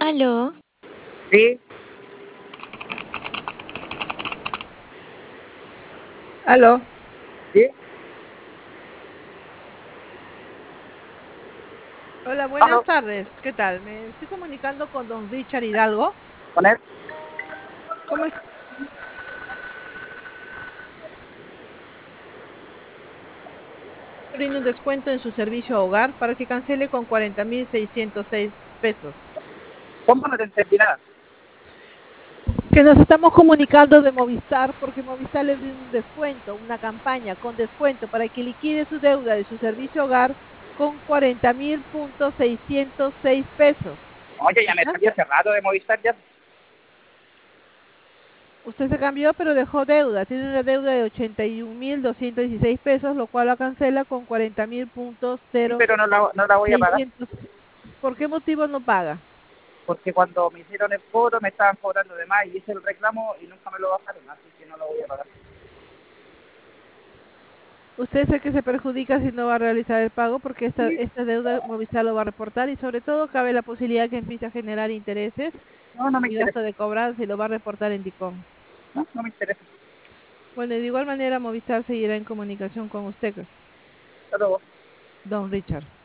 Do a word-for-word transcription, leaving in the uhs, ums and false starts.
Aló. Sí, Aló. sí, Hola, buenas aló, tardes. ¿Qué tal? Me estoy comunicando con don Richard Hidalgo. con él. ¿Cómo es? Brinda un descuento en su servicio a hogar para que cancele con cuarenta mil seiscientos seis pesos. ¿Cómo no te entendí nada? Que nos estamos comunicando de Movistar porque Movistar le brinda un descuento, una campaña con descuento para que liquide su deuda de su servicio a hogar con cuarenta mil punto seiscientos seis pesos. Oye, ya me ¿Ya? salí hace rato de Movistar ya. Usted se cambió, pero dejó deuda. Tiene una deuda de ochenta y un mil doscientos dieciséis pesos, lo cual la cancela con cuarenta mil puntos Sí, cero pero no la, no la voy a pagar seiscientos. ¿Por qué motivo no paga? porque cuando me hicieron el cobro me estaban cobrando de más y hice el reclamo y nunca me lo bajaron, así que no lo voy a pagar. Usted es el que se perjudica si no va a realizar el pago porque esta, Sí, esta deuda Movistar lo va a reportar y sobre todo cabe la posibilidad que empiece a generar intereses no, no me y interesa. gasto de cobranza y lo va a reportar en DICOM. No, no me interesa. Bueno, y de igual manera Movistar seguirá en comunicación con usted, Hasta luego. don Richard.